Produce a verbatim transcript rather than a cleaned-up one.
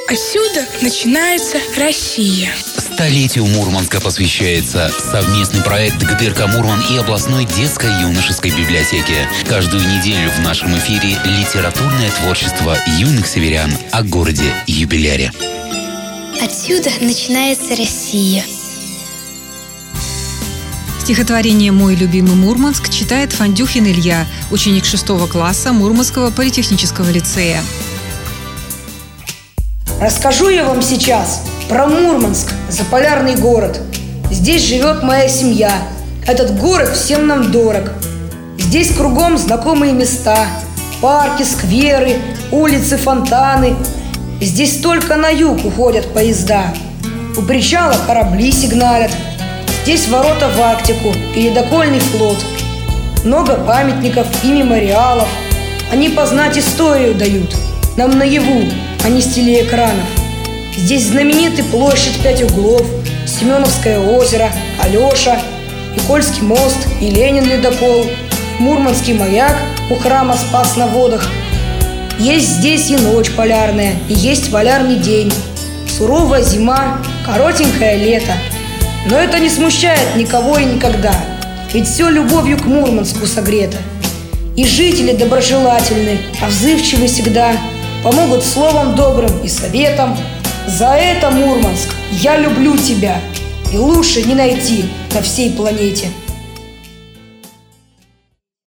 Отсюда начинается Россия. Столетию Мурманска посвящается совместный проект ГДРК Мурман и областной детско-юношеской библиотеки. Каждую неделю в нашем эфире литературное творчество юных северян о городе-юбиляре. Отсюда начинается Россия. Стихотворение «Мой любимый Мурманск» читает Фандюхин Илья, ученик шестого класса Мурманского политехнического лицея. Расскажу я вам сейчас про Мурманск, заполярный город. Здесь живет моя семья. Этот город всем нам дорог. Здесь кругом знакомые места: парки, скверы, улицы, фонтаны. Здесь только на юг уходят поезда. У причала корабли сигналят. Здесь ворота в Арктику и ледокольный флот. Много памятников и мемориалов. Они познать историю дают нам наяву, а не с телеэкранов. Здесь знамениты площадь Пять углов, Семеновское озеро, Алеша, Никольский мост и Ленин ледокол, Мурманский маяк у храма Спас на водах. Есть здесь и ночь полярная, и есть полярный день, суровая зима, коротенькое лето. Но это не смущает никого и никогда, ведь все любовью к Мурманску согрето. И жители доброжелательны, отзывчивы всегда, помогут словом добрым и советом. За это, Мурманск, я люблю тебя, и лучше не найти на всей планете.